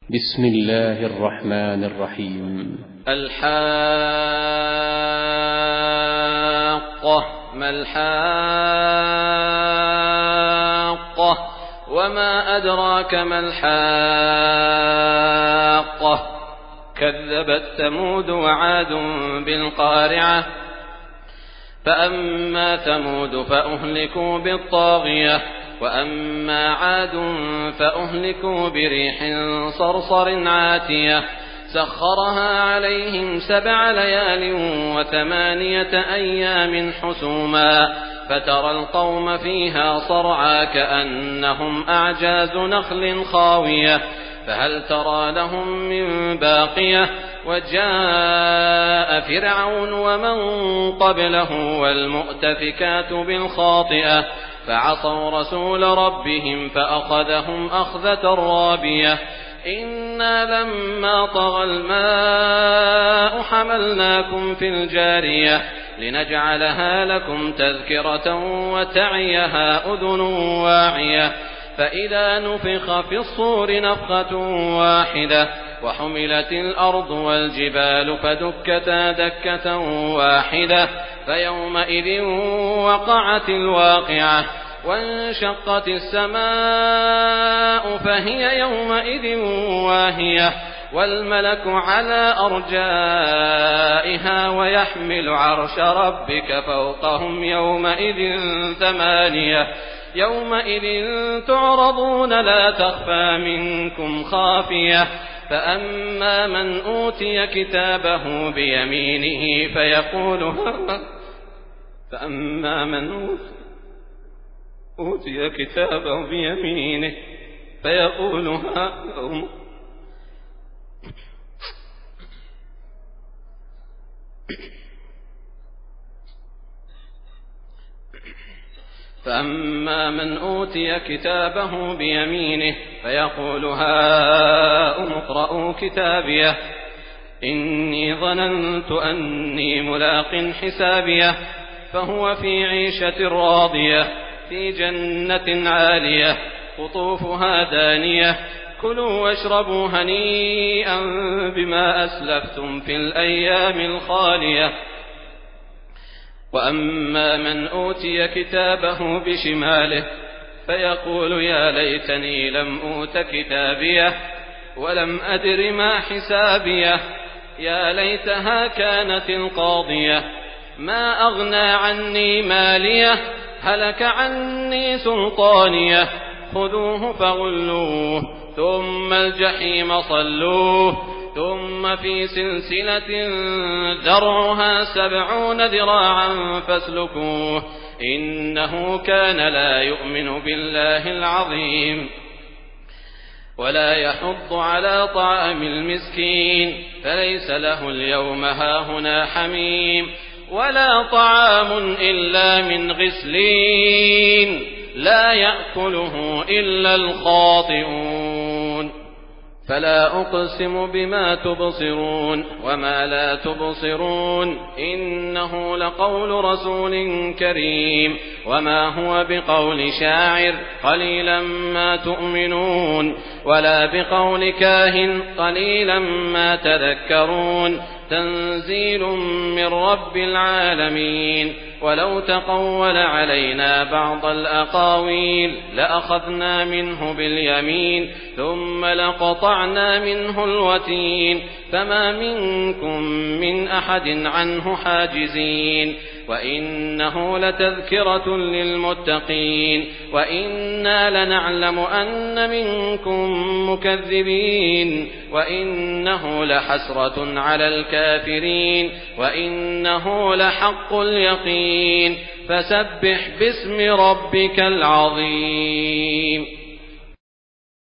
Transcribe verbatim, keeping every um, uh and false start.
بسم الله الرحمن الرحيم. الحاقة. ما الحاقة وما أدراك ما الحاقة. كذبت ثمود وعاد بالقارعة. فأما ثمود فأهلكوا بالطاغية وأما عاد فأهلكوا بريح صرصر عاتية سخرها عليهم سبع ليال وثمانية أيام حسوما فترى القوم فيها صرعى كأنهم أعجاز نخل خاوية فهل ترى لهم من باقية. وجاء فرعون ومن قبله والمؤتفكات بالخاطئة فعصوا رسول ربهم فأخذهم أخذة رابية. إنا لما طغى الماء حملناكم في الجارية لنجعلها لكم تذكرة وتعيها أذن واعية. فإذا نفخ في الصور نفخة واحدة وحملت الأرض والجبال فدكتا دكة واحدة فيومئذ وقعت الواقعة وانشقت السماء فهي يومئذ واهية والملك على أرجائها ويحمل عرش ربك فوقهم يومئذ ثمانية. يومئذ تعرضون لا تخفى منكم خافية. فأما من أوتي كتابه بيمينه فيقول فأما من أوتي كتابه بيمينه فيقول هاؤم فأما من أوتي كتابه بيمينه فيقول هاؤم اقرءوا كتابيه إني ظننت أني ملاق حسابيه. فهو في عيشة راضية في جنة عالية قطوفها دانية كلوا واشربوا هنيئا بما أسلفتم في الأيام الخالية. وأما من أوتي كتابه بشماله فيقول يا ليتني لم أوت كتابيه ولم أدر ما حسابيه. يا ليتها كانت القاضية ما أغنى عني ماليه هلك عني سلطانيه. خذوه فغلوه ثم الجحيم صلوه ثم في سلسلة ذرعها سبعون ذراعا فاسلكوه إنه كان لا يؤمن بالله العظيم ولا يحض على طعام المسكين فليس له اليوم هاهنا حميم ولا طعام إلا من غسلين لا يأكله إلا الخاطئون. فلا أقسم بما تبصرون وما لا تبصرون إنه لقول رسول كريم وما هو بقول شاعر قليلا ما تؤمنون ولا بقول كاهن قليلا ما تذكرون. تنزيل من رب العالمين. ولو تقول علينا بعض الأقاويل لأخذنا منه باليمين ثم لقطعنا منه الوتين فما منكم من أحد عنه حاجزين. وإنه لتذكرة للمتقين وإنا لنعلم أن منكم مكذبين وإنه لحسرة على الكافرين وإنه لحق اليقين. فسبح باسم ربك العظيم.